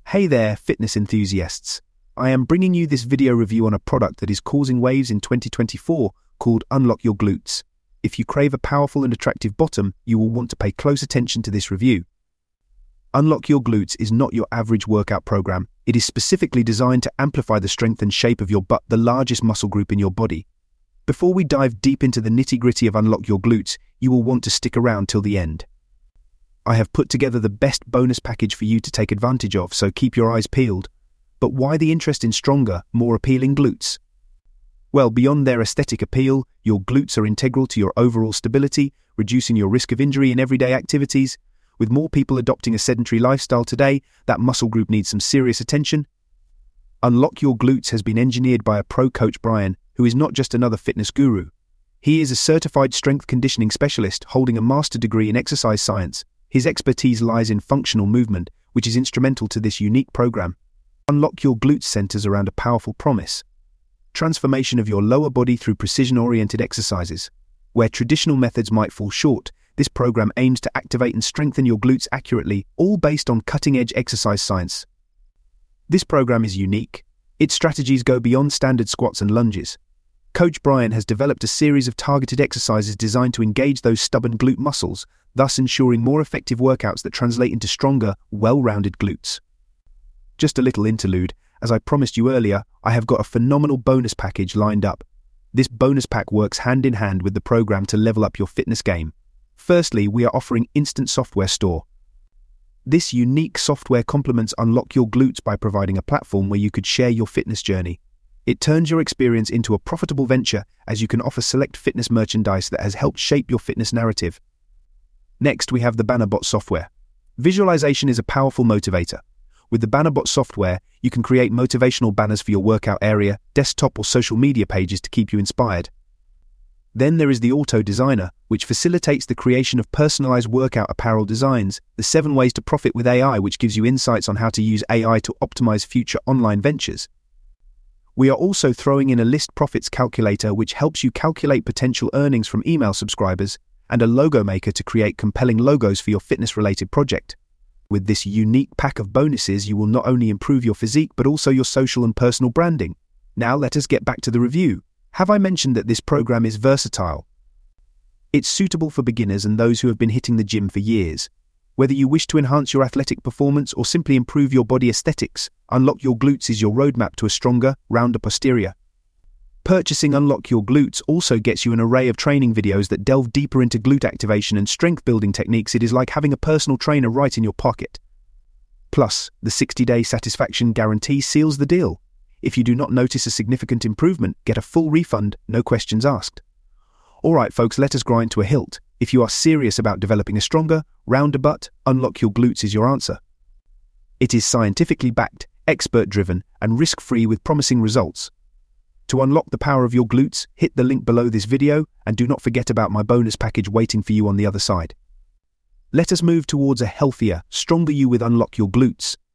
Hey there, fitness enthusiasts. I am bringing you this video review on a product that is causing waves in 2024 called Unlock Your Glutes. If you crave a powerful and attractive bottom, you will want to pay close attention to this review. Unlock Your Glutes is not your average workout program. It is specifically designed to amplify the strength and shape of your butt, the largest muscle group in your body. Before we dive deep into the nitty-gritty of Unlock Your Glutes, you will want to stick around till the end. I have put together the best bonus package for you to take advantage of, so keep your eyes peeled. But why the interest in stronger, more appealing glutes? Well, beyond their aesthetic appeal, your glutes are integral to your overall stability, reducing your risk of injury in everyday activities. With more people adopting a sedentary lifestyle today, that muscle group needs some serious attention. Unlock Your Glutes has been engineered by a pro coach, Brian, who is not just another fitness guru. He is a certified strength conditioning specialist holding a master degree in exercise science. His expertise lies in functional movement, which is instrumental to this unique program. Unlock Your Glutes centers around a powerful promise: transformation of your lower body through precision-oriented exercises. Where traditional methods might fall short, this program aims to activate and strengthen your glutes accurately, all based on cutting-edge exercise science. This program is unique. Its strategies go beyond standard squats and lunges. Coach Brian has developed a series of targeted exercises designed to engage those stubborn glute muscles, thus ensuring more effective workouts that translate into stronger, well-rounded glutes. Just a little interlude. As I promised you earlier, I have got a phenomenal bonus package lined up. This bonus pack works hand in hand with the program to level up your fitness game. Firstly, we are offering Instant Software Store. This unique software complements Unlock Your Glutes by providing a platform where you could share your fitness journey. It turns your experience into a profitable venture, as you can offer select fitness merchandise that has helped shape your fitness narrative. Next, we have the BannerBot software. Visualization is a powerful motivator. With the BannerBot software, you can create motivational banners for your workout area, desktop or social media pages to keep you inspired. Then there is the Auto Designer, which facilitates the creation of personalized workout apparel designs, the 7 ways to profit with AI, which gives you insights on how to use AI to optimize future online ventures. We are also throwing in a list profits calculator, which helps you calculate potential earnings from email subscribers, and a logo maker to create compelling logos for your fitness-related project. With this unique pack of bonuses, you will not only improve your physique, but also your social and personal branding. Now let us get back to the review. Have I mentioned that this program is versatile? It's suitable for beginners and those who have been hitting the gym for years. Whether you wish to enhance your athletic performance or simply improve your body aesthetics, Unlock Your Glutes is your roadmap to a stronger, rounder posterior. Purchasing Unlock Your Glutes also gets you an array of training videos that delve deeper into glute activation and strength-building techniques. It is like having a personal trainer right in your pocket. Plus, the 60-day satisfaction guarantee seals the deal. If you do not notice a significant improvement, get a full refund, no questions asked. Alright folks, let us grind to a hilt. If you are serious about developing a stronger, rounder butt, Unlock Your Glutes is your answer. It is scientifically backed, expert-driven, and risk-free with promising results. To unlock the power of your glutes, hit the link below this video, and do not forget about my bonus package waiting for you on the other side. Let us move towards a healthier, stronger you with Unlock Your Glutes.